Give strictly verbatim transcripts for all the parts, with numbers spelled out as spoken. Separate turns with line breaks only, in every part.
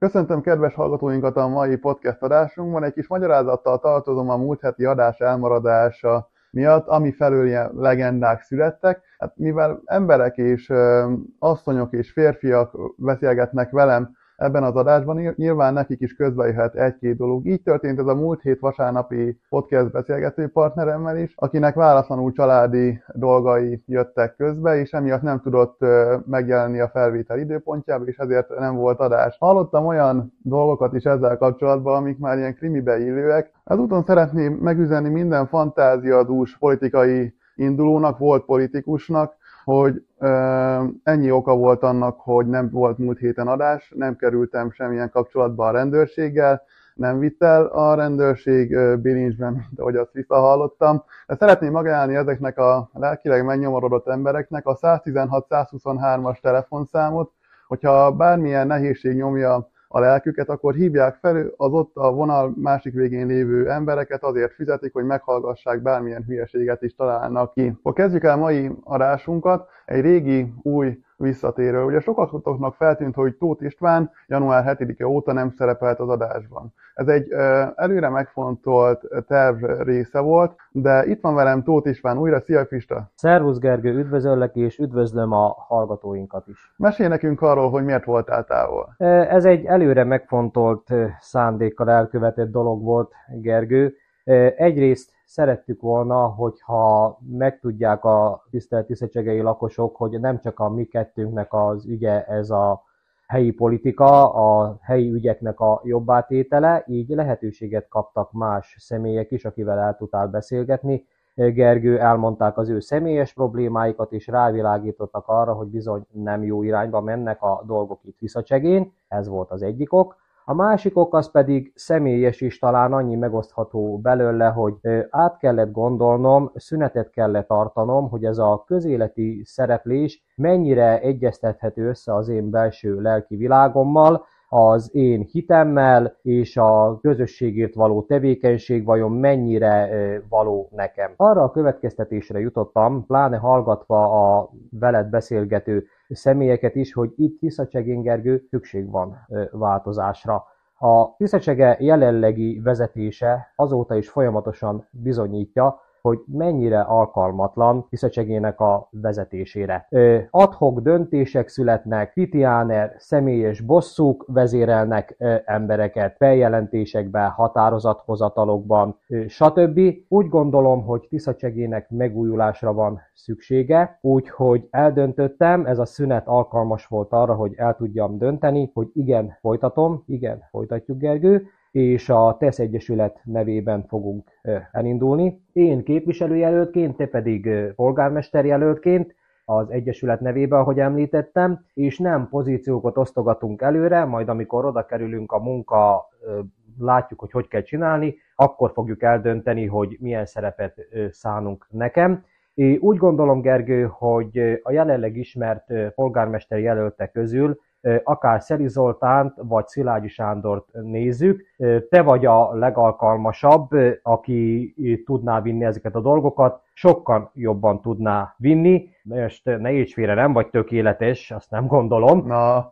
Köszöntöm kedves hallgatóinkat a mai podcast adásunkban. Egy kis magyarázattal tartozom a múlt heti adás elmaradása miatt, ami felől ilyen legendák születtek. Hát mivel emberek és ö, asszonyok és férfiak beszélgetnek velem ebben az adásban, nyilván nekik is közbejöhet egy-két dolog. Így történt ez a múlt hét vasárnapi podcast beszélgető partneremmel is, akinek váratlanul családi dolgai jöttek közbe, és emiatt nem tudott megjelenni a felvétel időpontjában, és ezért nem volt adás. Hallottam olyan dolgokat is ezzel kapcsolatban, amik már ilyen krimibe illőek. Ezúton szeretném megüzenni minden fantáziadús politikai indulónak, volt politikusnak, hogy ö, ennyi oka volt annak, hogy nem volt múlt héten adás, nem kerültem semmilyen kapcsolatba a rendőrséggel, nem vitt el a rendőrség ö, bilincsben, mint ahogy azt visszahallottam. De szeretném magálni ezeknek a lelkileg megnyomorodott embereknek a száztizenhat százhuszonhármas telefonszámot, hogyha bármilyen nehézség nyomja a lelküket, akkor hívják fel az ott a vonal másik végén lévő embereket, azért fizetik, hogy meghallgassák, bármilyen hülyeséget is találnak ki. Akkor kezdjük el mai adásunkat egy régi, új visszatérő. Ugye sokatoknak feltűnt, hogy Tóth István január hetedike óta nem szerepelt az adásban. Ez egy ö, előre megfontolt terv része volt, de itt van velem Tóth István újra. Szia, Pista!
Szervusz, Gergő, üdvözöllek, és üdvözlöm a hallgatóinkat is.
Mesélj nekünk arról, hogy miért voltál távol.
Ez egy előre megfontolt szándékkal elkövetett dolog volt, Gergő. Egyrészt szerettük volna, hogyha megtudják a tisztelt tiszacsegei lakosok, hogy nem csak a mi kettőnknek az ügye ez a helyi politika, a helyi ügyeknek a jobbátétele, így lehetőséget kaptak más személyek is, akivel el tudtál beszélgetni. Gergő, elmondták az ő személyes problémáikat, és rávilágítottak arra, hogy bizony nem jó irányba mennek a dolgok itt Tiszacsegén. Ez volt az egyik ok. A másik ok az pedig személyes is, talán annyi megosztható belőle, hogy át kellett gondolnom, szünetet kellett tartanom, hogy ez a közéleti szereplés mennyire egyeztethető össze az én belső lelki világommal, az én hitemmel, és a közösségért való tevékenység vajon mennyire való nekem. Arra a következtetésre jutottam, pláne hallgatva a veled beszélgető személyeket is, hogy itt Tiszacsegén, Gergő, szükség van változásra. A Tiszacsege jelenlegi vezetése azóta is folyamatosan bizonyítja, hogy mennyire alkalmatlan Tiszacsegének a vezetésére. Ad hoc döntések születnek, pitiáner, személyes bosszúk vezérelnek embereket, feljelentésekben, határozathozatalokban, stb. Úgy gondolom, hogy Tiszacsegének megújulásra van szüksége, úgyhogy eldöntöttem, ez a szünet alkalmas volt arra, hogy el tudjam dönteni, hogy igen, folytatom, igen, folytatjuk, Gergő, és a TESZ Egyesület nevében fogunk elindulni. Én képviselőjelöltként, te pedig polgármesterjelöltként az Egyesület nevében, ahogy említettem, és nem pozíciókat osztogatunk előre, majd amikor oda kerülünk a munka, látjuk, hogy hogy kell csinálni, akkor fogjuk eldönteni, hogy milyen szerepet szánunk nekem. Én úgy gondolom, Gergő, hogy a jelenleg ismert polgármester jelöltek közül akár Szeli Zoltánt vagy Szilágyi Sándort nézzük, te vagy a legalkalmasabb, aki tudná vinni ezeket a dolgokat, sokkal jobban tudná vinni. Most ne érts félre, nem vagy tökéletes, azt nem gondolom,
Na.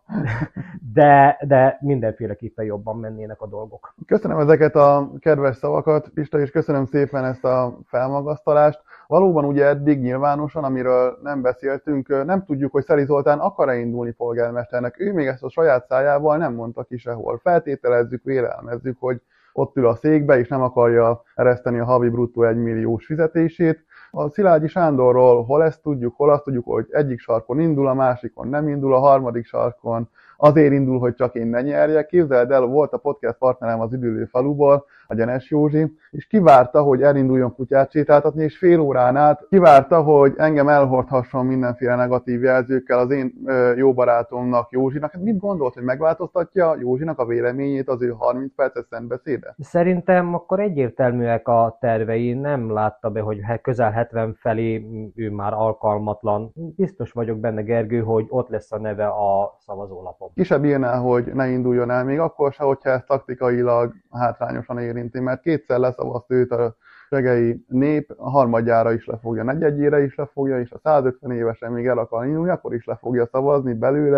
de, de mindenféleképpen jobban mennének a dolgok.
Köszönöm ezeket a kedves szavakat, Pista, és köszönöm szépen ezt a felmagasztalást. Valóban ugye eddig nyilvánosan, amiről nem beszéltünk, nem tudjuk, hogy Szeli Zoltán akar-e indulni polgármesternek. Ő még ezt a saját szájával nem mondta ki sehol. Feltételezzük, vélelmezzük, hogy ott ül a székbe, és nem akarja ereszteni a havi bruttó egymilliós fizetését. A Szilágyi Sándorról hol ezt tudjuk, hol azt tudjuk, hogy egyik sarkon indul, a másikon nem indul, a harmadik sarkon azért indul, hogy csak én ne nyerjek. Képzeld el, volt a podcast partnerem az Üdülő faluból, a Gyenes Józsi, és kivárta, hogy elinduljon kutyát sétáltatni, és fél órán át kivárta, hogy engem elhordhasson mindenféle negatív jelzőkkel az én ö, jó barátomnak, Józsinak. Hát mit gondolt, hogy megváltoztatja Józsinak a véleményét az ő harminc perces szentbeszéde?
Szerintem akkor egyértelműek a tervei, nem látta be, hogy közel hetven felé ő már alkalmatlan. Biztos vagyok benne, Gergő, hogy ott lesz a neve a szavazólapon.
Ki se bírná, hogy ne induljon el, még akkor se, hogyha ez taktikailag hátrányosan érinti, mert kétszer leszavazta őt a segei nép, a harmadjára is le fogja, negyedjére is le fogja, és a százötven évesen még el akar indulni, akkor is le fogja szavazni belőle,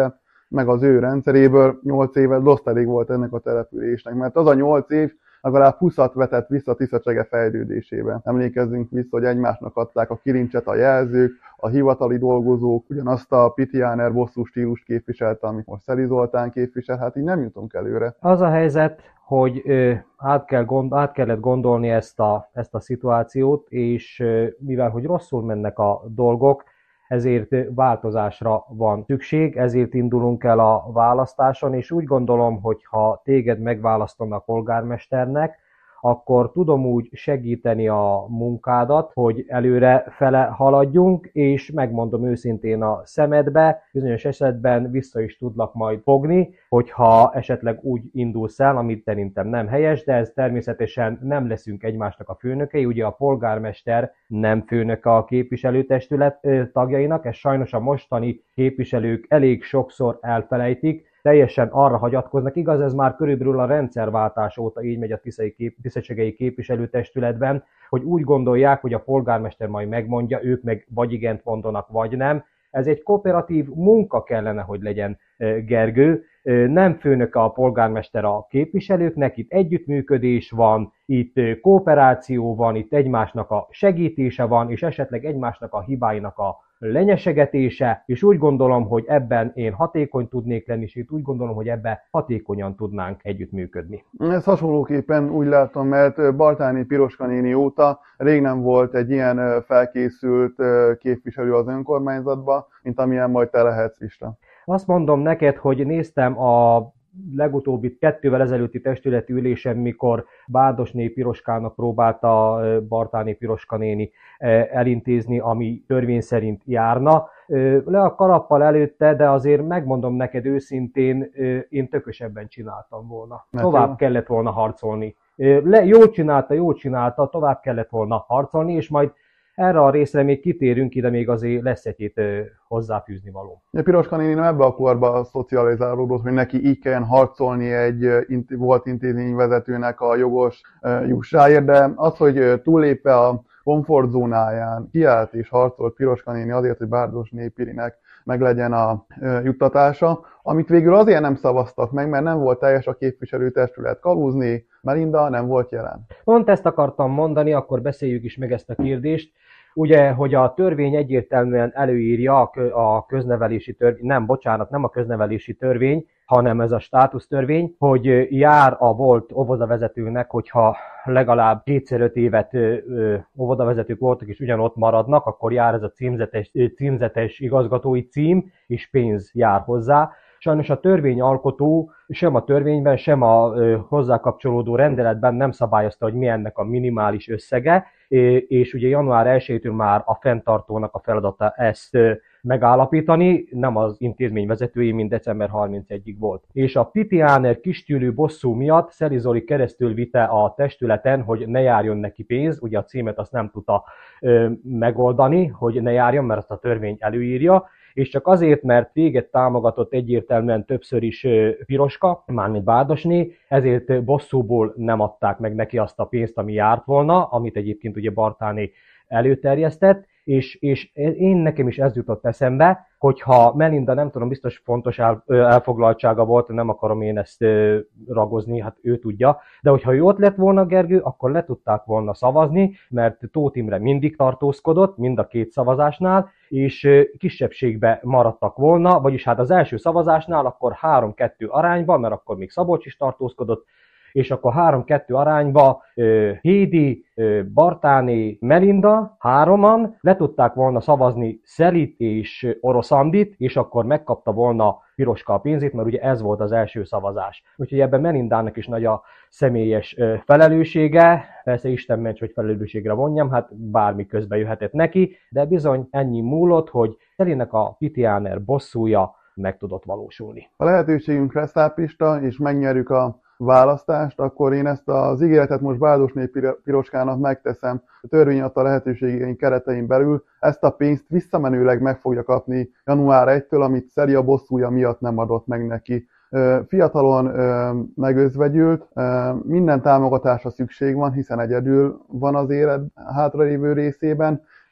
meg az ő rendszeréből nyolc évet rossz elég volt ennek a településnek, mert az a nyolc év legalább húszat vetett vissza Tiszacsege fejlődésébe. Emlékezzünk vissza, hogy egymásnak adták a kilincset a jelzők, a hivatali dolgozók ugyanazt a Pitiáner bosszú stílust képviselte, amit most Szeli Zoltán képvisel, hát így nem jutunk előre.
Az a helyzet, hogy ö, át, kell gond, át kellett gondolni ezt a, ezt a szituációt, és ö, mivel hogy rosszul mennek a dolgok, ezért változásra van szükség, ezért indulunk el a választáson, és úgy gondolom, hogy ha téged megválasztanak polgármesternek, akkor tudom úgy segíteni a munkádat, hogy előre fele haladjunk, és megmondom őszintén a szemedbe, bizonyos esetben vissza is tudlak majd fogni, hogyha esetleg úgy indulsz el, amit szerintem nem helyes, de ez természetesen nem leszünk egymásnak a főnökei, ugye a polgármester nem főnöke a képviselőtestület tagjainak, ez sajnos a mostani képviselők elég sokszor elfelejtik, teljesen arra hagyatkoznak. Igaz, ez már körülbelül a rendszerváltás óta így megy a tiszacsegei képviselőtestületben, hogy úgy gondolják, hogy a polgármester majd megmondja, ők meg vagy igent mondanak, vagy nem. Ez egy kooperatív munka kellene, hogy legyen, Gergő. Nem főnöke a polgármester a képviselőknek, itt együttműködés van, itt kooperáció van, itt egymásnak a segítése van, és esetleg egymásnak a hibáinak a lenyesegetése, és úgy gondolom, hogy ebben én hatékony tudnék lenni, és itt úgy gondolom, hogy ebben hatékonyan tudnánk együttműködni.
Ez hasonlóképpen úgy látom, mert Baltáni Piroska néni óta rég nem volt egy ilyen felkészült képviselő az önkormányzatban, mint amilyen majd te lehetsz, Isten.
Azt mondom neked, hogy néztem a legutóbbi kettővel ezelőtti testületi ülésen, mikor Bárdosné Piroskának próbálta Baltáni Piroska néni elintézni, ami törvény szerint járna. Le a kalappal előtte, de azért megmondom neked őszintén, én tökösebben csináltam volna. Tovább kellett volna harcolni. Le, jól csinálta, jól csinálta, tovább kellett volna harcolni, és majd erre a részre még kitérünk, ide még azért lesz egy-két hozzáfűzni való.
A Piroska néni nem ebbe a korba szocializálódott, hogy neki így kelljen harcolni egy volt intézményvezetőnek a jogos jussáért, de az, hogy túllépve a komfortzónáján kiállt és harcolt Piroska néni azért, hogy Bárdosné Pirinek meglegyen a juttatása, amit végül azért nem szavaztak meg, mert nem volt teljes a képviselőtestület. Kaluzné Melinda nem volt jelen.
Pont ezt akartam mondani, akkor beszéljük is meg ezt a kérdést. Ugye, hogy a törvény egyértelműen előírja a köznevelési törvény, nem, bocsánat, nem a köznevelési törvény, hanem ez a státusztörvény, hogy jár a volt óvodavezetőnek, hogyha legalább kétszer öt évet óvodavezetők voltak és ugyanott maradnak, akkor jár ez a címzetes, címzetes igazgatói cím, és pénz jár hozzá. Sajnos a törvényalkotó sem a törvényben, sem a hozzá kapcsolódó rendeletben nem szabályozta, hogy mi ennek a minimális összege, és ugye január elsejétől már a fenntartónak a feladata ezt megállapítani, nem az intézmény vezetői, mint december harmincegyedikéig volt. És a Pitiáner kistűlő bosszú miatt Szeli Zoli keresztül vitte a testületen, hogy ne járjon neki pénz, ugye a címet azt nem tudta ö, megoldani, hogy ne járjon, mert azt a törvény előírja, és csak azért, mert téged támogatott egyértelműen többször is Piroska, mármint Bárdosné, ezért bosszúból nem adták meg neki azt a pénzt, ami járt volna, amit egyébként ugye Bartáné előterjesztett, és, és én nekem is ez jutott eszembe, hogyha Melinda, nem tudom, biztos fontos el, elfoglaltsága volt, nem akarom én ezt ragozni, hát ő tudja, de hogyha ő ott lett volna, Gergő, akkor le tudták volna szavazni, mert Tóth Imre mindig tartózkodott, mind a két szavazásnál, és kisebbségbe maradtak volna, vagyis hát az első szavazásnál akkor három kettő arányban, mert akkor még Szabolcs is tartózkodott, és akkor három kettő arányba uh, Hédi, uh, Bartáné, Melinda, hároman le tudták volna szavazni Szelit és Orosz Andit, és akkor megkapta volna Piroska a pénzét, mert ugye ez volt az első szavazás. Úgyhogy ebben Melindának is nagy a személyes uh, felelőssége, persze Isten ments, hogy felelősségre vonjam, hát bármi közbe jöhetett neki, de bizony ennyi múlott, hogy Szelinek a Pitiáner bosszúja meg tudott valósulni.
A lehetőségünk lesz, Ápista, és megnyerjük a választást, akkor én ezt az ígéretet most Bárdosné Piroskának megteszem a törvény adta lehetőségeink keretein belül. Ezt a pénzt visszamenőleg meg fogja kapni január elsejétől, amit Szeli a bosszúja miatt nem adott meg neki. Fiatalon megözvegyült, minden támogatásra szükség van, hiszen egyedül van az élet hátralévő részében,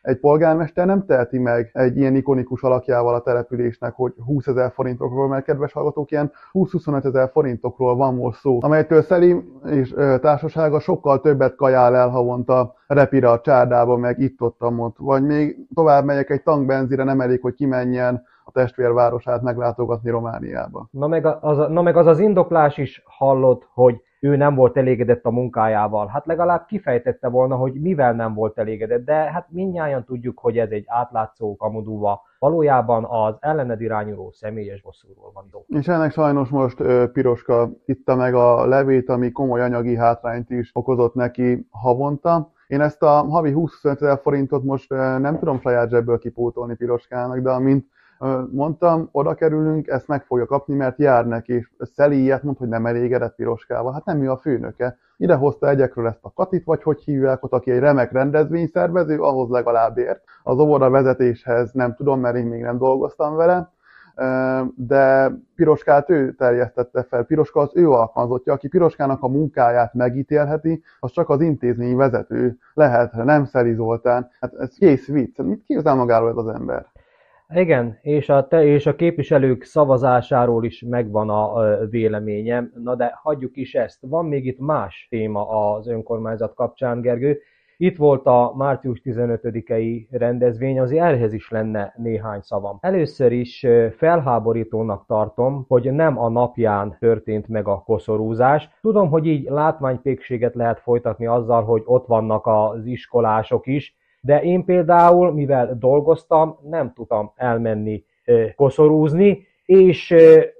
egy polgármester nem teheti meg egy ilyen ikonikus alakjával a településnek, hogy húszezer forintokról, mert kedves hallgatók, ilyen húsz-huszonöt ezer forintokról van most szó, amelytől Szeli és társasága sokkal többet kajál el havonta repire a csárdába, meg itt-ott, ott, vagy még tovább megyek, egy tankbenzire nem elég, hogy kimenjen a testvérvárosát meglátogatni Romániába.
Na meg az, na meg az az indoklás is hallott, hogy ő nem volt elégedett a munkájával. Hát legalább kifejtette volna, hogy mivel nem volt elégedett, de hát mindnyájan tudjuk, hogy ez egy átlátszó kamudúva. Valójában az ellened irányuló személyes bosszúról van szó.
És ennek sajnos most ö, Piroska itta meg a levét, ami komoly anyagi hátrányt is okozott neki havonta. Én ezt a havi húsz-huszonöt ezer forintot most ö, nem tudom saját zsebből kipótolni Piroskának, de amint mondtam, oda kerülünk, ezt meg fogja kapni, mert jár neki. Szeli ilyet mond, hogy nem elégedett Piroskával. Hát nem ő a főnöke. Ide hozta egyekről ezt a Katit, vagy hogy hívják ott, aki egy remek rendezvényszervező, ahhoz legalább ért. Az óvoda vezetéshez nem tudom, mert én még nem dolgoztam vele, de Piroskát ő terjesztette fel. Piroska az ő alkalmazottja, aki Piroskának a munkáját megítélheti, az csak az intézmény vezető lehet, nem Szeli Zoltán. Hát ez kész vicc. Mit képzel magáról ez az ember?
Igen, és a, te, és a képviselők szavazásáról is megvan a véleményem, na de hagyjuk is ezt. Van még itt más téma az önkormányzat kapcsán, Gergő. Itt volt a március tizenötödikei rendezvény, azért ehhez is lenne néhány szavam. Először is felháborítónak tartom, hogy nem a napján történt meg a koszorúzás. Tudom, hogy így látványpékséget lehet folytatni azzal, hogy ott vannak az iskolások is, de én például, mivel dolgoztam, nem tudtam elmenni koszorúzni, és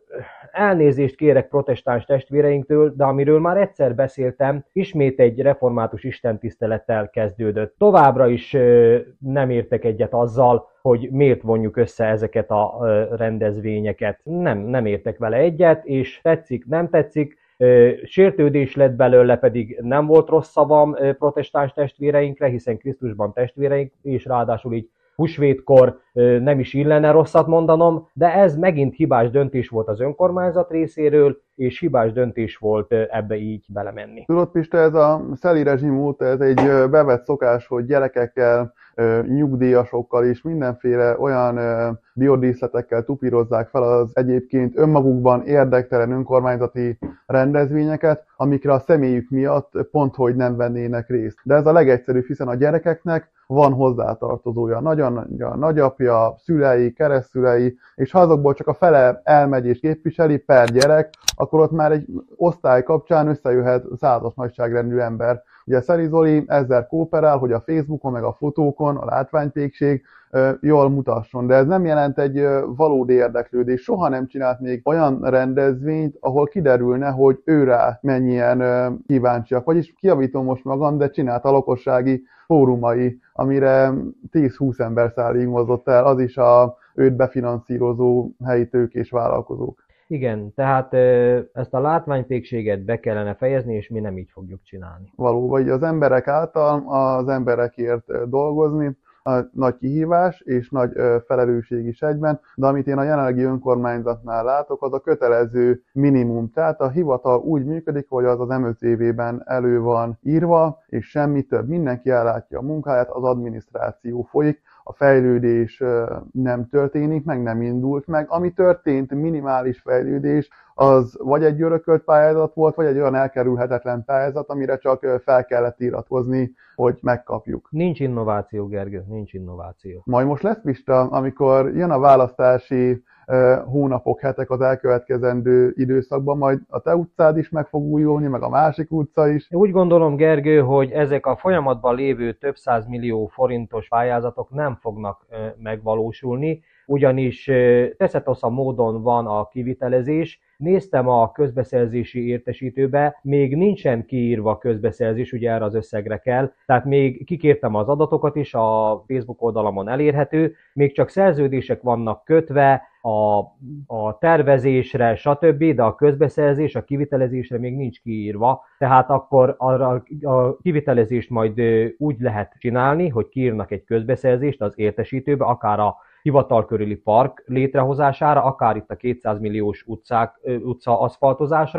elnézést kérek protestáns testvéreinktől, de amiről már egyszer beszéltem, ismét egy református istentisztelettel kezdődött. Továbbra is nem értek egyet azzal, hogy miért vonjuk össze ezeket a rendezvényeket. Nem, nem értek vele egyet, és tetszik, nem tetszik. Sértődés lett belőle, pedig nem volt rossz szavam protestáns testvéreinkre, hiszen Krisztusban testvéreink, és ráadásul így húsvétkor nem is illene rosszat mondanom, de ez megint hibás döntés volt az önkormányzat részéről, és hibás döntés volt ebbe így belemenni.
Tudod, Pista, ez a Szeli rezsim óta ez egy bevett szokás, hogy gyerekekkel, nyugdíjasokkal és mindenféle olyan biodíszletekkel tupírozzák fel az egyébként önmagukban érdektelen önkormányzati rendezvényeket, amikre a személyük miatt pont hogy nem vennének részt. De ez a legegyszerűbb, hiszen a gyerekeknek van hozzátartozója, nagyanyja, nagyapja, szülei, keresztszülei, és ha azokból csak a fele elmegy és képviseli per gyerek, akkor ott már egy osztály kapcsán összejöhet százas nagyságrendű ember. Ugye Szeli Zoli ezzel kooperál, hogy a Facebookon meg a fotókon a látványpékség jól mutasson, de ez nem jelent egy valódi érdeklődés. Soha nem csinált még olyan rendezvényt, ahol kiderülne, hogy ő rá mennyien kíváncsiak. Vagyis kijavítom most magam, de csinált a lakossági fórumai, amire tíz-húsz ember szállig mozott el, az is a őt befinanszírozó helyi tőkés vállalkozók.
Igen, tehát ezt a látványpékséget be kellene fejezni, és mi nem így fogjuk csinálni.
Valóban, az emberek által az emberekért dolgozni, a nagy kihívás és nagy felelősség is egyben, de amit én a jelenlegi önkormányzatnál látok, az a kötelező minimum. Tehát a hivatal úgy működik, hogy az az em öt évében elő van írva, és semmi több. Mindenki ellátja a munkáját, az adminisztráció folyik, a fejlődés nem történik, meg nem indult meg. Ami történt, minimális fejlődés, az vagy egy örökölt pályázat volt, vagy egy olyan elkerülhetetlen pályázat, amire csak fel kellett iratkozni, hogy megkapjuk.
Nincs innováció, Gergő, nincs innováció.
Majd most lesz, Pista, amikor jön a választási hónapok, hetek az elkövetkezendő időszakban, majd a te utcád is meg fog újulni, meg a másik utca is.
Úgy gondolom, Gergő, hogy ezek a folyamatban lévő több száz millió forintos pályázatok nem fognak megvalósulni, ugyanis teszetosza módon van a kivitelezés. Néztem a közbeszerzési értesítőbe, még nincsen kiírva a közbeszerzés, ugye erre az összegre kell, tehát még kikértem az adatokat is, a Facebook oldalamon elérhető, még csak szerződések vannak kötve a, a tervezésre, stb., de a közbeszerzés, a kivitelezésre még nincs kiírva, tehát akkor arra a kivitelezést majd úgy lehet csinálni, hogy kiírnak egy közbeszerzést az értesítőbe, akár a hivatal körüli park létrehozására, akár itt a kétszáz milliós utcák, utca aszfaltozásra,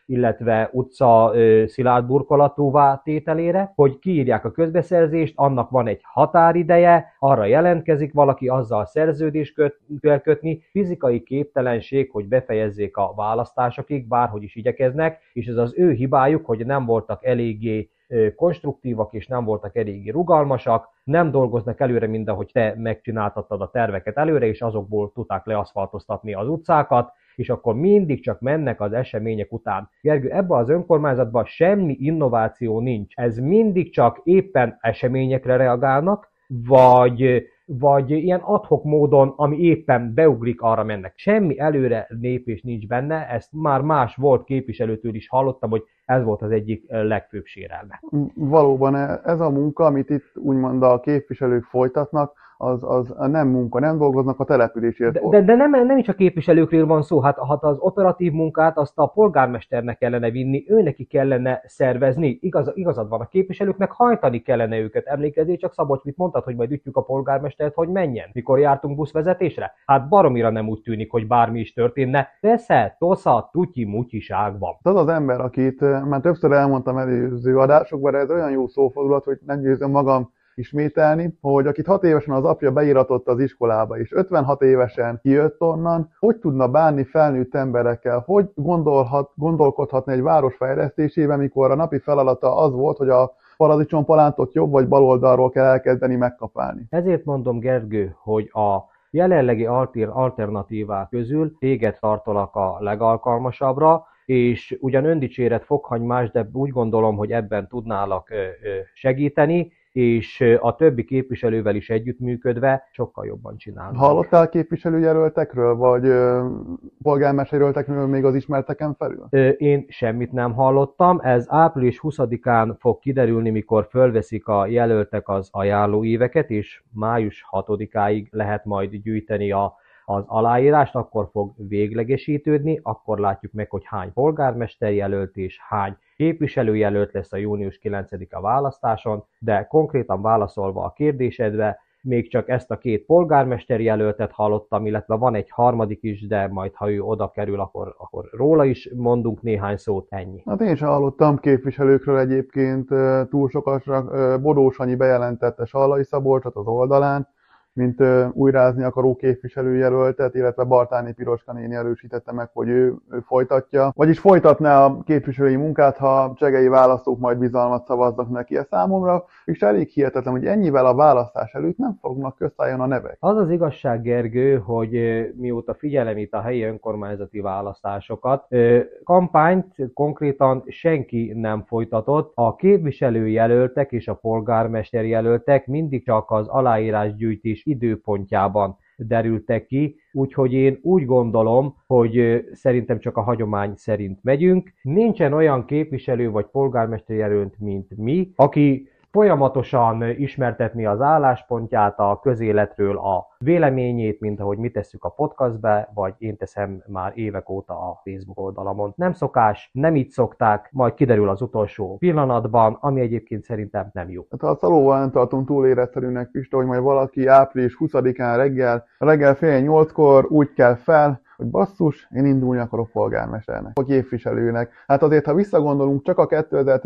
illetve utca szilárd burkolatúvá tételére, hogy kiírják a közbeszerzést, annak van egy határideje, arra jelentkezik valaki, azzal szerződést köt, kell kötni, fizikai képtelenség, hogy befejezzék a választásokig, bárhogy is igyekeznek, és ez az ő hibájuk, hogy nem voltak eléggé konstruktívak és nem voltak eléggé rugalmasak, nem dolgoznak előre, mint ahogy te megcsináltattad a terveket előre, és azokból tudták leaszfaltoztatni az utcákat, és akkor mindig csak mennek az események után. Gergő, ebben az önkormányzatban semmi innováció nincs. Ez mindig csak éppen eseményekre reagálnak, vagy, vagy ilyen ad-hoc módon, ami éppen beugrik, arra mennek. Semmi előre lépés nincs benne, ezt már más volt képviselőtől is hallottam, hogy ez volt az egyik legfőbb sérelme.
Valóban ez a munka, amit itt úgymond a képviselők folytatnak, az, az nem munka, nem dolgoznak a településért.
De, de, de nem, nem is a képviselőkről van szó, hát, hát az operatív munkát azt a polgármesternek kellene vinni, őneki kellene szervezni. Igaz, igazad van, a képviselőknek hajtani kellene őket. Emlékezzél csak, Szabolcs, mit mondtad, hogy majd ütjük a polgármestert, hogy menjen, mikor jártunk buszvezetésre? Hát baromira nem úgy tűnik, hogy bármi is történne. Persze, tosza, tutyi, mutyiságban.
Az az ember, akit már többször elmondtam előző adásokban, de ez olyan jó szófordulat, hogy nem győzöm magam ismételni, hogy akit hat évesen az apja beíratott az iskolába, és ötvenhat évesen kijött onnan, hogy tudna bánni felnőtt emberekkel, hogy gondolhat, gondolkodhatna egy város fejlesztésében, mikor a napi feladata az volt, hogy a paradicsompalántot jobb vagy bal oldalról kell elkezdeni megkapálni.
Ezért mondom, Gergő, hogy a jelenlegi alternatívák közül téged tartolak a legalkalmasabbra, és ugyan öndicséret fokhagymás, de úgy gondolom, hogy ebben tudnálak segíteni, és a többi képviselővel is együttműködve sokkal jobban csinálnak.
Hallottál képviselőjelöltekről, vagy ö, polgármesterjelöltekről még az ismerteken felül?
Ö, én semmit nem hallottam, ez április huszadikán fog kiderülni, mikor fölveszik a jelöltek az ajánlóíveket, és május hatodikáig lehet majd gyűjteni a az aláírást, akkor fog véglegesítődni, akkor látjuk meg, hogy hány polgármester jelölt és hány képviselőjelölt lesz a június kilencedike választáson, de konkrétan válaszolva a kérdésedre, még csak ezt a két polgármester jelöltet hallottam, illetve van egy harmadik is, de majd ha ő oda kerül, akkor, akkor róla is mondunk néhány szót, ennyi.
Hát én sem hallottam képviselőkről egyébként túl sokasra. Bodó Sanyi bejelentette Sallai Szabolcsot az oldalán, mint újrázni akaró képviselőjelöltet, illetve Bartáné Piroska néni erősítette meg, hogy ő, ő folytatja. Vagyis folytatná a képviselői munkát, ha csegei választók majd bizalmat szavaznak neki. Ez számomra és elég hihetetlen, hogy ennyivel a választás előtt nem fognak köztálljon a nevek.
Az az igazság, Gergő, hogy mióta figyelem itt a helyi önkormányzati választásokat, kampányt konkrétan senki nem folytatott. A képviselőjelöltek és a polgármesterjelöltek mindig csak az aláírásgyűjtés időpontjában derültek ki, úgyhogy én úgy gondolom, hogy szerintem csak a hagyomány szerint megyünk. Nincsen olyan képviselő vagy polgármesterjelölt, mint mi, aki folyamatosan ismertetni az álláspontját a közéletről, a véleményét, mint ahogy mi tesszük a podcastbe, vagy én teszem már évek óta a Facebook oldalamon. Nem szokás, nem így szokták, majd kiderül az utolsó pillanatban, ami egyébként szerintem nem jó.
Hát a szalóval nem tartunk túl életszerűnek, Pista, hogy majd valaki április huszadikán reggel, reggel fél nyolckor úgy kell fel, hogy basszus, én indulni akarok polgármesternek, vagy képviselőnek. Hát azért, ha visszagondolunk, csak a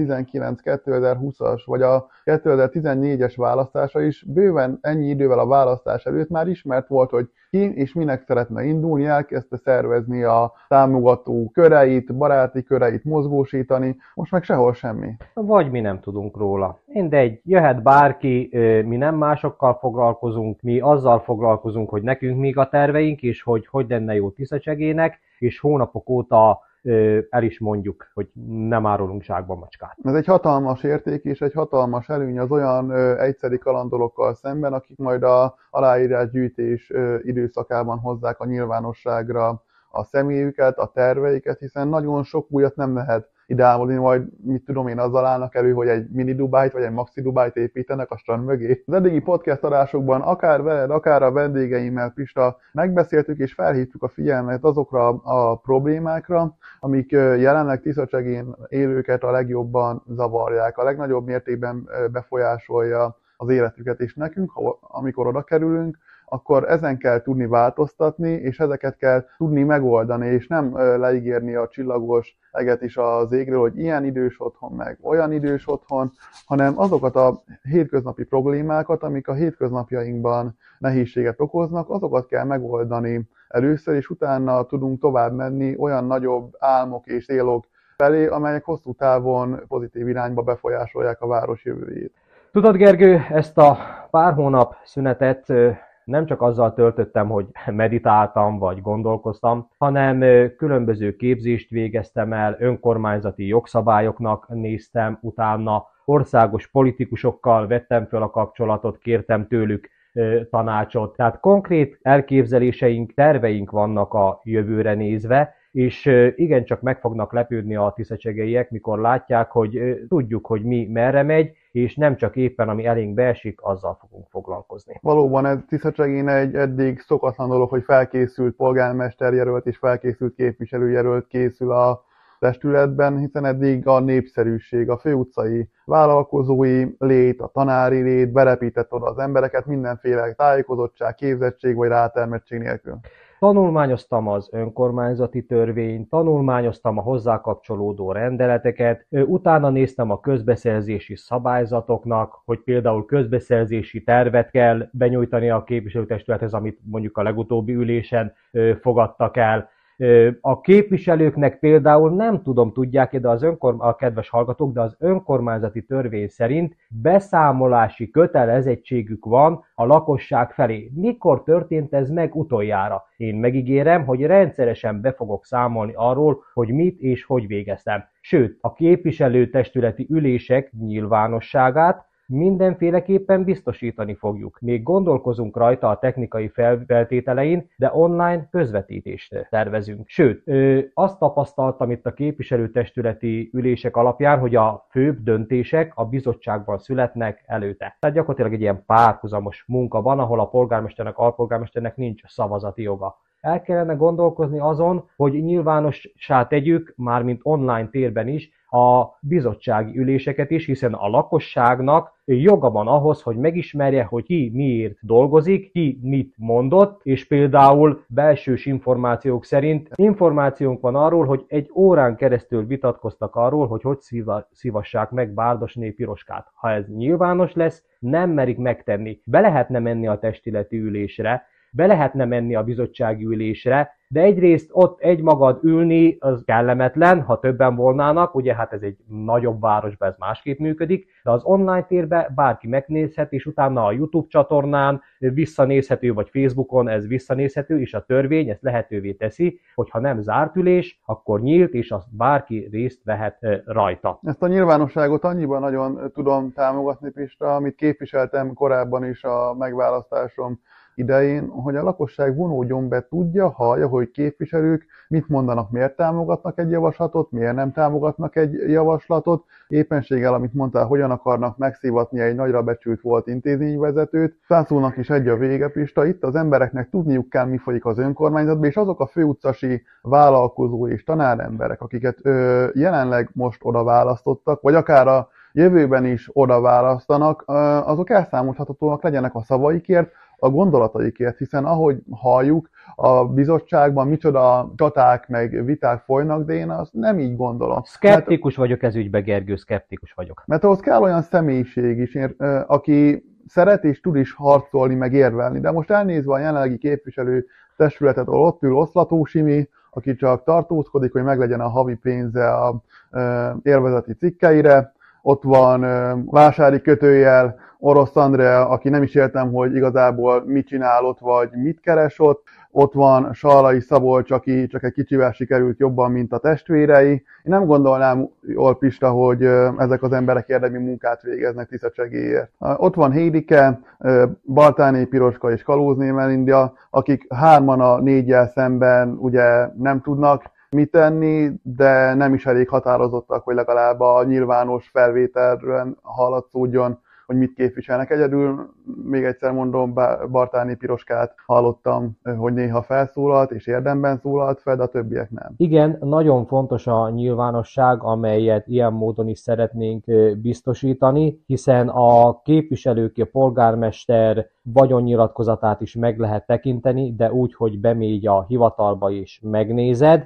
kétezer-tizenkilenc-kétezer-húszas vagy a kétezer-tizennégyes választása is bőven ennyi idővel a választás előtt már ismert volt, hogy ki és minek szeretne indulni, elkezdte szervezni a támogató köreit, baráti köreit mozgósítani, most meg sehol semmi.
Vagy mi nem tudunk róla. Mindegy, jöhet bárki, mi nem másokkal foglalkozunk, mi azzal foglalkozunk, hogy nekünk még a terveink, és hogy hogy lenne jó Tiszacsegének, és hónapok óta el is mondjuk, hogy nem árulunk zsákba macskát.
Ez egy hatalmas érték és egy hatalmas előny az olyan ö, egyszeri kalandorokkal szemben, akik majd a aláírásgyűjtés ö, időszakában hozzák a nyilvánosságra a személyüket, a terveiket, hiszen nagyon sok újat nem lehet ideálmodni, majd mit tudom én, azzal állnak elő, hogy egy mini Dubájt vagy egy maxi Dubájt építenek a strand mögé. Az eddigi podcast adásokban akár veled, akár a vendégeimmel, Pista, megbeszéltük és felhívtuk a figyelmet azokra a problémákra, amik jelenleg Tiszacsegén élőket a legjobban zavarják, a legnagyobb mértékben befolyásolja az életüket, és nekünk, amikor oda kerülünk, akkor ezen kell tudni változtatni, és ezeket kell tudni megoldani, és nem leígérni a csillagos eget is az égről, hogy ilyen idős otthon, meg olyan idős otthon, hanem azokat a hétköznapi problémákat, amik a hétköznapjainkban nehézséget okoznak, azokat kell megoldani először, és utána tudunk tovább menni olyan nagyobb álmok és célok felé, amelyek hosszú távon pozitív irányba befolyásolják a város jövőjét.
Tudod, Gergő, ezt a pár hónap szünetet nem csak azzal töltöttem, hogy meditáltam vagy gondolkoztam, hanem különböző képzést végeztem el, önkormányzati jogszabályoknak néztem utána, országos politikusokkal vettem fel a kapcsolatot, kértem tőlük tanácsot. Tehát konkrét elképzeléseink, terveink vannak a jövőre nézve, és igencsak meg fognak lepődni a tiszacsegeiek, mikor látják, hogy tudjuk, hogy mi merre megy, és nem csak éppen ami elénk beesik, azzal fogunk foglalkozni.
Valóban ez Tiszacsegén egy eddig szokatlan dolog, hogy felkészült polgármesterjelölt és felkészült képviselőjelölt készül a testületben, hiszen eddig a népszerűség, a főutcai vállalkozói lét, a tanári lét berepített oda az embereket mindenféle tájékozottság, képzettség vagy rátermettség nélkül.
Tanulmányoztam az önkormányzati törvényt, tanulmányoztam a hozzá kapcsolódó rendeleteket, utána néztem a közbeszerzési szabályzatoknak, hogy például közbeszerzési tervet kell benyújtani a képviselőtestülethez, amit mondjuk a legutóbbi ülésen fogadtak el. A képviselőknek például nem tudom, tudják-e, de az önkorm- a kedves hallgatók, de az önkormányzati törvény szerint beszámolási kötelezettségük van a lakosság felé. Mikor történt ez meg utoljára? Én megígérem, hogy rendszeresen be fogok számolni arról, hogy mit és hogy végeztem. Sőt, a képviselőtestületi ülések nyilvánosságát mindenféleképpen biztosítani fogjuk. Még gondolkozunk rajta a technikai feltételein, de online közvetítést tervezünk. Sőt, ö, azt tapasztaltam itt a képviselőtestületi ülések alapján, hogy a főbb döntések a bizottságban születnek előtte. Tehát gyakorlatilag egy ilyen párhuzamos munka van, ahol a polgármesternek, alpolgármesternek nincs szavazati joga. El kellene gondolkozni azon, hogy nyilvánossá tegyük, mármint online térben is, a bizottsági üléseket is, hiszen a lakosságnak joga van ahhoz, hogy megismerje, hogy ki miért dolgozik, ki mit mondott, és például belsős információk szerint információnk van arról, hogy egy órán keresztül vitatkoztak arról, hogy hogy szívassák meg Bárdosné Piroskát. Ha ez nyilvános lesz, nem merik megtenni. Be lehetne menni a testületi ülésre, be lehetne menni a bizottsági ülésre, de egyrészt ott egymagad ülni, az kellemetlen, ha többen volnának, ugye hát ez egy nagyobb városban ez másképp működik, de az online térben bárki megnézhet, és utána a YouTube csatornán visszanézhető, vagy Facebookon ez visszanézhető, és a törvény ezt lehetővé teszi, hogy ha nem zárt ülés, akkor nyílt, és azt bárki részt vehet rajta.
Ezt a nyilvánosságot annyiban nagyon tudom támogatni, Pista, amit képviseltem korábban is a megválasztásom idején, hogy a lakosság vonódjon be, tudja, hallja, hogy képviselők mit mondanak, miért támogatnak egy javaslatot, miért nem támogatnak egy javaslatot, éppenséggel, amit mondtál, hogyan akarnak megszívatni egy nagyra becsült volt intézményvezetőt. Szászónak is egy a vége, Pista, itt az embereknek tudniuk kell, mi folyik az önkormányzatban, és azok a főutcasi vállalkozó és tanáremberek, akiket ö, jelenleg most oda választottak, vagy akár a jövőben is oda választanak, azok elszámolhatóak legyenek a szavaikért, a gondolataikért, hiszen ahogy halljuk, a bizottságban micsoda csaták meg viták folynak, de én azt nem így gondolom.
Szkeptikus mert, vagyok ez ügyben, Gergő, szkeptikus vagyok.
Mert ahhoz kell olyan személyiség is, aki szeret és tud is harcolni, meg érvelni, de most elnézve a jelenlegi képviselő testületet, ahol ott ül Oszlató Simi, aki csak tartózkodik, hogy meglegyen a havi pénze a élvezeti cikkeire, ott van Vásári kötőjel, Orosz Andrea, aki nem is értem, hogy igazából mit csinál ott, vagy mit keres ott. Ott van Sallai Szabolcs, aki csak egy kicsivel sikerült jobban, mint a testvérei. Én nem gondolnám, jól Pista, hogy ezek az emberek érdemi munkát végeznek Tiszacsegéért. Ott van Hédike, Baltáné Piroska és Kalózné Melinda, akik hárman a négyel szemben ugye nem tudnak mit tenni, de nem is elég határozottak, hogy legalább a nyilvános felvételről hallatszódjon, hogy mit képviselnek. Egyedül, még egyszer mondom, Bartáni Piroskát hallottam, hogy néha felszólalt és érdemben szólalt fel, de a többiek nem.
Igen, nagyon fontos a nyilvánosság, amelyet ilyen módon is szeretnénk biztosítani, hiszen a képviselők, a polgármester vagyonnyilatkozatát is meg lehet tekinteni, de úgy, hogy bemégy a hivatalba és megnézed,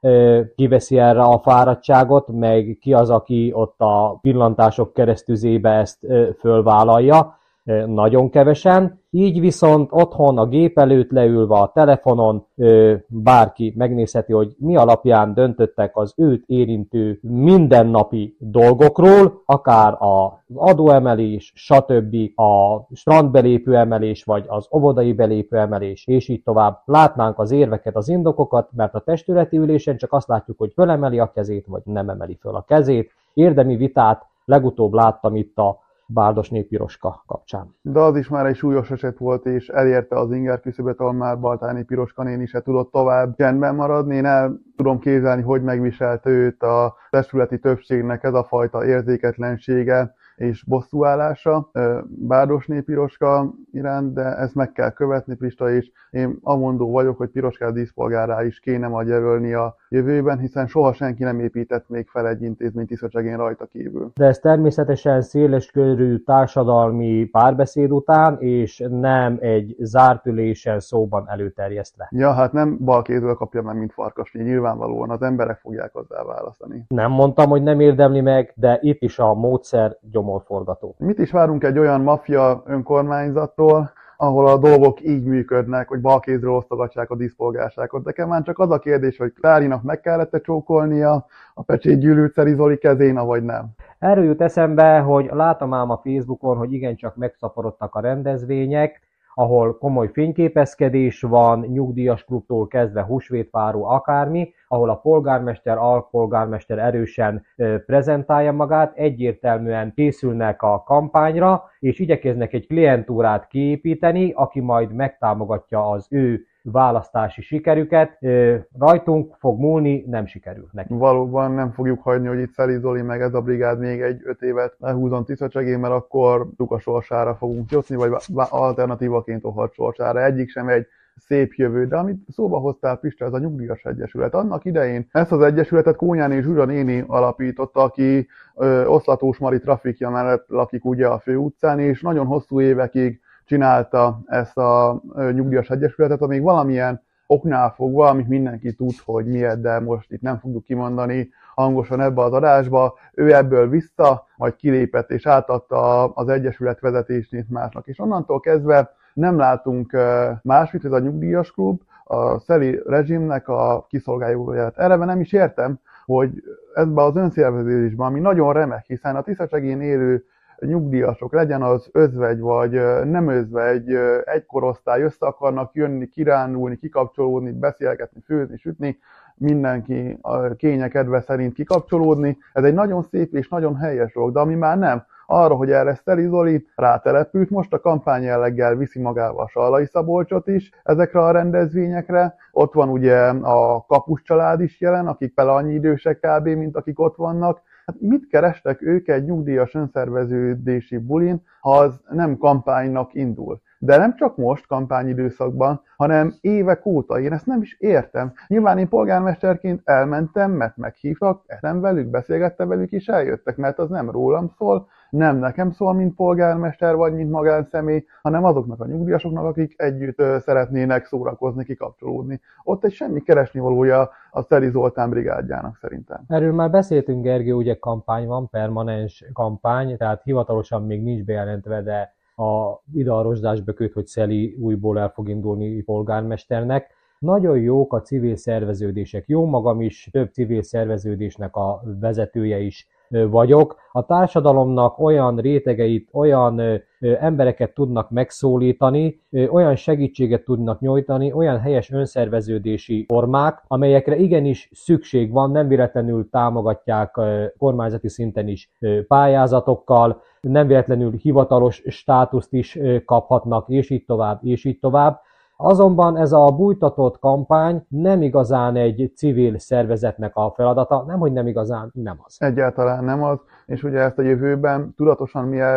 kiveszi erre a fáradtságot, meg ki az, aki ott a pillantások keresztüzébe ezt fölvállalja. Nagyon kevesen, így viszont otthon a gép előtt leülve a telefonon bárki megnézheti, hogy mi alapján döntöttek az őt érintő mindennapi dolgokról, akár az adóemelés, stb. A strandbelépő emelés, vagy az óvodai belépő emelés, és így tovább. Látnánk az érveket, az indokokat, mert a testületi ülésen csak azt látjuk, hogy fölemeli a kezét, vagy nem emeli föl a kezét. Érdemi vitát legutóbb láttam itt a Bárdosné Piroska kapcsán.
De az is már egy súlyos eset volt, és elérte az inger küszöböt, ahol már Bartáni Piroska néni se tudott tovább csendben maradni. Én el tudom képzelni, hogy megviselte őt a testületi többségnek ez a fajta érzéketlensége és bosszúállása Bárdosné Piroska iránt, de ezt meg kell követni, Pista, és én amondó vagyok, hogy Piroskát díszpolgárrá is kéne majd jelölni a jövőben, hiszen soha senki nem épített még fel egy intézményt Tiszacsegén rajta kívül.
De ez természetesen széleskörű társadalmi párbeszéd után, és nem egy zárt ülésen szóban előterjesztve.
Ja, hát nem balkézről kapja meg, mint Farkasné, nyilvánvalóan az emberek fogják hozzá választani.
Nem mondtam, hogy nem érdemli meg, de itt is a módszer gyomorforgató.
Mit is várunk egy olyan maffia önkormányzattól, ahol a dolgok így működnek, hogy balkézről osztogatják a díszpolgárságot. Nekem már csak az a kérdés, hogy Klárinak meg kellett-e csókolnia a pecsétgyűrűt Szeri Zoli kezén, vagy nem.
Erről jut eszembe, hogy látom ám a Facebookon, hogy igencsak megszaporodtak a rendezvények, ahol komoly fényképezkedés van, nyugdíjas klubtól kezdve húsvétváró akármi, ahol a polgármester, alpolgármester erősen prezentálja magát, egyértelműen készülnek a kampányra, és igyekeznek egy klientúrát kiépíteni, aki majd megtámogatja az ő választási sikerüket. Rajtunk fog múlni, nem sikerül neki.
Valóban nem fogjuk hagyni, hogy itt Szeri Zoli meg ez a brigád még egy öt évet lehúzon Tiszacsegén, mert akkor Luka sorsára fogunk jutni, vagy alternatívaként Ohad sorsára. Egyik sem egy szép jövő, de amit szóba hoztál, Pista, ez a nyugdíjas egyesület. Annak idején ezt az egyesületet Kónyán és Zsura néni alapította, aki ö, Oszlatós Mari trafikja mellett lakik ugye a főutcán, és nagyon hosszú évekig csinálta ezt a nyugdíjas egyesületet, amíg valamilyen oknál fogva, amit mindenki tud, hogy miért, de most itt nem fogjuk kimondani hangosan ebbe az adásba, ő ebből vissza, majd kilépett és átadta az egyesület vezetését másnak. És onnantól kezdve nem látunk máshogy, ez a nyugdíjas klub, a Szeli rezsimnek a kiszolgálóját. Eleve nem is értem, hogy ebben az önszerveződésben, ami nagyon remek, hiszen a Tiszacsegén élő nyugdíjasok, legyen az özvegy vagy nem özvegy, egy korosztály, össze akarnak jönni, kirándulni, kikapcsolódni, beszélgetni, főzni, sütni, mindenki a kénye kedve szerint kikapcsolódni. Ez egy nagyon szép és nagyon helyes dolog, de ami már nem, arra, hogy erre Szeri Zoli rátelepült, most a kampány jelleggel viszi magával Sallai Szabolcsot is ezekre a rendezvényekre. Ott van ugye a Kapus család is jelen, akik vele annyi idősek kb., mint akik ott vannak. Hát mit kerestek ők egy nyugdíjas önszerveződési bulin, ha az nem kampánynak indul? De nem csak most kampányidőszakban, hanem évek óta. Én ezt nem is értem. Nyilván én polgármesterként elmentem, mert meghívtak, nem velük, beszélgettem velük, és eljöttek, mert az nem rólam szól, nem nekem szól, mint polgármester vagy mint magánszemély, hanem azoknak a nyugdíjasoknak, akik együtt szeretnének szórakozni, kikapcsolódni. Ott egy semmi keresnivalója a Szeri Zoltán brigádjának szerintem.
Erről már beszéltünk, Gergő, ugye kampány van, permanens kampány, tehát hivatalosan még nincs bejelentve, de a ide a rozsdásba köt, hogy Szeli újból el fog indulni polgármesternek. Nagyon jók a civil szerveződések. Jó magam is több civil szerveződésnek a vezetője is vagyok. A társadalomnak olyan rétegeit, olyan embereket tudnak megszólítani, olyan segítséget tudnak nyújtani, olyan helyes önszerveződési formák, amelyekre igenis szükség van, nem véletlenül támogatják kormányzati szinten is pályázatokkal, nem véletlenül hivatalos státuszt is kaphatnak, és így tovább, és így tovább. Azonban ez a bújtatott kampány nem igazán egy civil szervezetnek a feladata, nemhogy nem igazán, nem az.
Egyáltalán nem az, és ugye ezt a jövőben tudatosan mi erre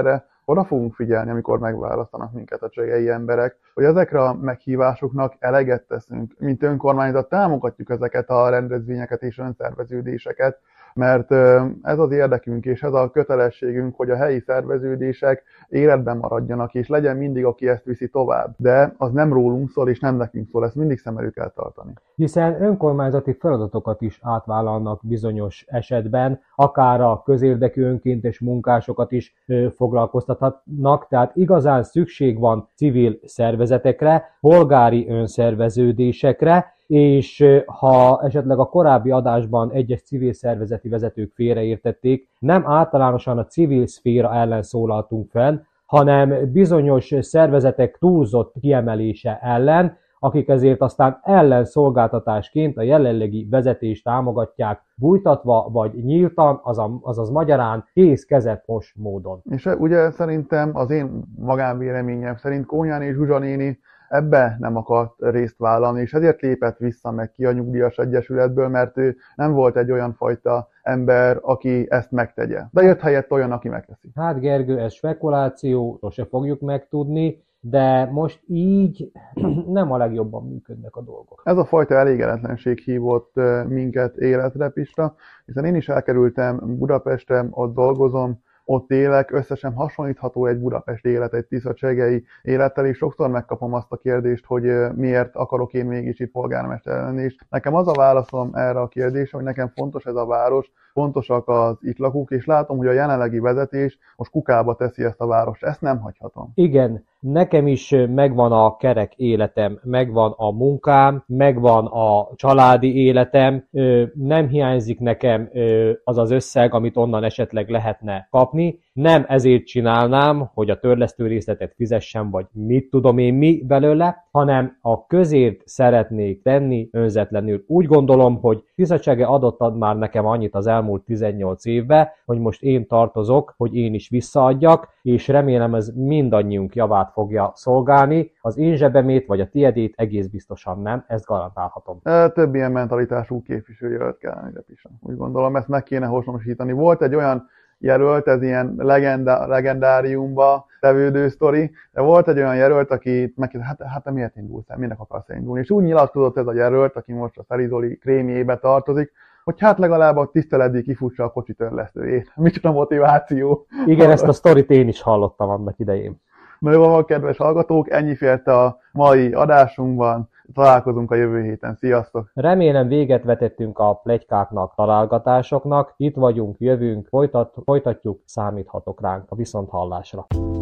oda fogunk figyelni, amikor megválasztanak minket a csegei emberek, hogy ezekre a meghívásoknak eleget teszünk. Mint önkormányzat támogatjuk ezeket a rendezvényeket és önszerveződéseket, mert ez az érdekünk és ez a kötelességünk, hogy a helyi szerveződések életben maradjanak, és legyen mindig, aki ezt viszi tovább. De az nem rólunk szól, és nem nekünk szól, ezt mindig szem előtt kell tartani.
Hiszen önkormányzati feladatokat is átvállalnak bizonyos esetben, akár a közérdekű önkéntes munkásokat is foglalkoztathatnak, tehát igazán szükség van civil szervezetekre, polgári önszerveződésekre, és ha esetleg a korábbi adásban egyes civil szervezeti vezetők félreértették, nem általánosan a civil szféra ellen szólaltunk fel, hanem bizonyos szervezetek túlzott kiemelése ellen, akik ezért aztán ellenszolgáltatásként a jelenlegi vezetést támogatják, bújtatva vagy nyíltan, azaz, azaz magyarán kész kezet most módon.
És ugye szerintem az én magánvéleményem szerint Kónyán és Zsuzsa néni ebbe nem akart részt vállalni, és ezért lépett vissza meg ki a nyugdíjas egyesületből, mert ő nem volt egy olyan fajta ember, aki ezt megtegye. De jött helyett olyan, aki megteszi.
Hát Gergő, ez spekuláció, sose fogjuk megtudni, de most így nem a legjobban működnek a dolgok.
Ez a fajta elégedetlenség hívott minket életre, Pista, hiszen én is elkerültem Budapestre, ott dolgozom, ott élek, összesen hasonlítható egy budapesti élet, egy tiszacsegei élettel, és sokszor megkapom azt a kérdést, hogy miért akarok én mégis itt polgármester lenni, és nekem az a válaszom erre a kérdésre, hogy nekem fontos ez a város, fontosak az itt lakók, és látom, hogy a jelenlegi vezetés most kukába teszi ezt a várost, ezt nem hagyhatom.
Igen, nekem is megvan a kerek életem, megvan a munkám, megvan a családi életem, nem hiányzik nekem az az összeg, amit onnan esetleg lehetne kapni. Nem ezért csinálnám, hogy a törlesztő részletet fizessem, vagy mit tudom én mi belőle, hanem a közért szeretnék tenni önzetlenül. Úgy gondolom, hogy Tiszacsege adott ad már nekem annyit az elmúlt tizennyolc évben, hogy most én tartozok, hogy én is visszaadjak, és remélem ez mindannyiunk javát fogja szolgálni. Az én zsebemét vagy a tiedét egész biztosan nem, ezt garantálhatom.
Több ilyen mentalitású képviselőjelölt kellene ide is. Úgy gondolom, ezt meg kéne honosítani. Volt egy olyan jelölt, ez ilyen legenda, legendáriumba tevődő sztori, de volt egy olyan jelölt, aki megkérdezte, hát, hát te miért indulsz el, minek akarsz indulni? És úgy nyilatkozott ez a jelölt, aki most a Szerizoli krémjébe tartozik, hogy hát legalább a tiszteletdíj kifussa a kocsi törlesztőjét. Micsoda motiváció.
Igen, ezt a sztorit én is hallottam annak idején.
Na jó van, kedves hallgatók, ennyi fért a mai adásunkban. Találkozunk a jövő héten. Sziasztok!
Remélem véget vetettünk a pletykáknak, találgatásoknak. Itt vagyunk, jövünk, folytat, folytatjuk, számíthatok ránk a viszonthallásra.